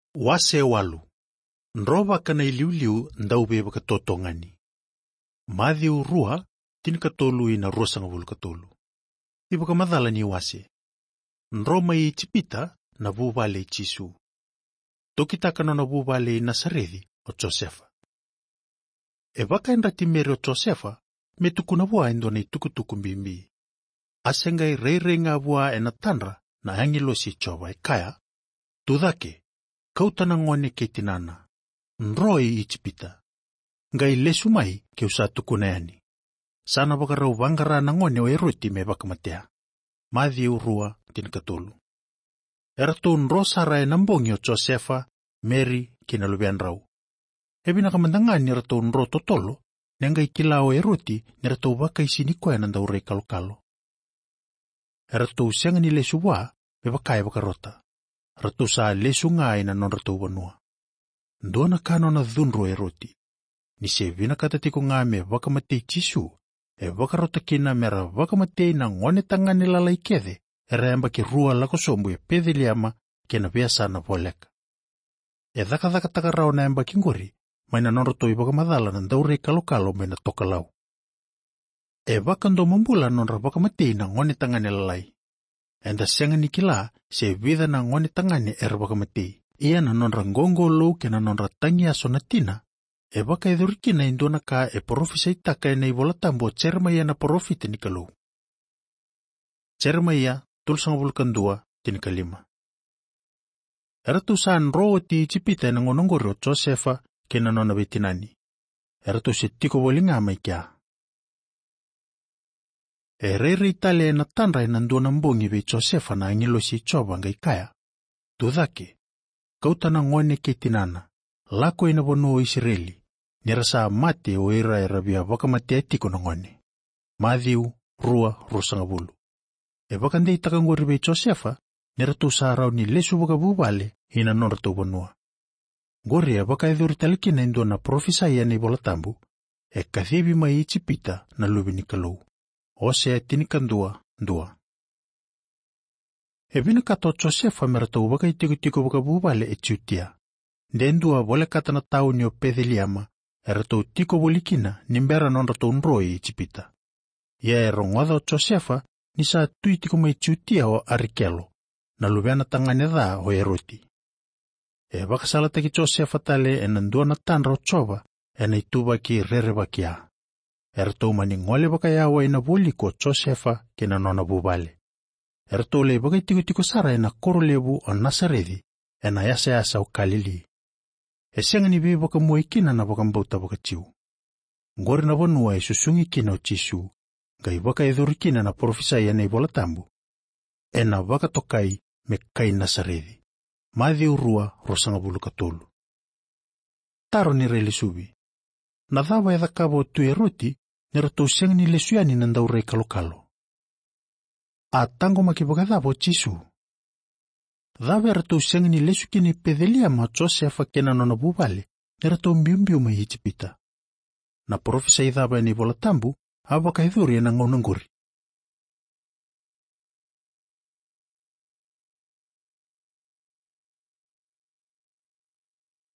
Wase walu. Nrova kana iliuliu ndaube bakatotongani. Mathiu rua tinikatolu ina rosanga vulukatolu. Ibaka madhala ni wase. Nroma i chipita na vuvale chisu. Tokitakano na vuvale Nasarethi o Josefa. Ebaka enda timere o Josefa metukuna vua endo na itukutuku mbimbi. Asengai reirenga vua enatandra na angilo si chova ekaya. Tudake, kautana ngone ketinana. Nroi ichipita. Ngai lesumai ke usatukuna yani. Sana bakarau vangara na ngone o eroti me bakamatea. Mathiu rua tinikatolu. Eratu nro sarai nambongi o Josefa, Mary kinalubian rau. Ebi nakamandangani eratu nro totolo, nengai kilao eroti neratu baka isiniko enanda urei kalokalo. Eratu siangani lesuwa, bebakai bakarota. Ratu sa lesu ngai na non ratu banua. Ndona kano na dhunro eroti. Nise vina katatiko ngame bakamatei chisu, bakarota kina mera bakamatei na ngone tangani lalai kede, eremba ki rua lako sombu pediliama kena biasa na voleka. Dhaka takarao na emba kingori, maina non ratu bakamadala na daure kalokalo mena tokalau. Bakando mambula non bakamatei na ngone tangani lalai. Enda siangani kila se vida na ngone tangani bakamatei. Ia na non rangongo lo kena non ratangi asonatina. Baka edurikina indona ka profisa itaka ena ibola tambo cermaya na profite nikalo. Cermaya tulsang vulkan 2 tinikalima. Eratu saan roa ti chipita na ngonongoro Josefa kena nona betinani. Eratu se tiko bolinga mai kia. Erere itale na tanra inandona mbongi be Josefa na angilo si choba ngai kaya. Tudake. Kautana ngone ketinana, lako ina bono Israeli, nirasa mate o era bia bakamate etiko na ngone. Mathiu rua rusangabulu. Bakande itakangori be Josefa, niratu sa arau ni lesu bakabubale ina noratu bonua. Gori baka eduri talikina indo na profisa yani bolatambu, kathibi mai ichipita na lubi nikalou. Ose tinikandua ndua. Ebina kato Josefa meratu baka itiko baka bubale echutia. Ndendua bole kata na tau ni o pediliama, eratu tiko bolikina nimbera non ratu nroi ichipita. Ia rongwada Josefa nisa tuitiko mai echutia o arikelo, na lubiana tanganeda o eroti. Baka salata ki Josefa tale enandua na tanra o choba, ena ituba ki rereba kia. Eratu maningole baka yawa ina boliko Josefa kena nona bubale. Ertole bagai tiko sara ena korolebu o Nasarethi, ena yasa o Galili. Siangani bi baka muikina na baka mbauta baka chiu. Ngori na bonua susungi kina o chisu, gai baka edurikina na profisa ena ibola tambu. Ena baka tokai me kai Nasarethi. Mathiu rua rosangabulu katolu. Taro ni reli subi. Nadhawa edakabo tu eroti, nerato siangani lesuani nandaurei kalokalo. Tango makibagadabo chisu. Dhawe rato siangani lesu kini pedelia ma Josefa kena nona bubale, nerato mbiumbiu mai ichipita. Na profisa idhaba ni bola tambu, abaka idhuri na ngonongori.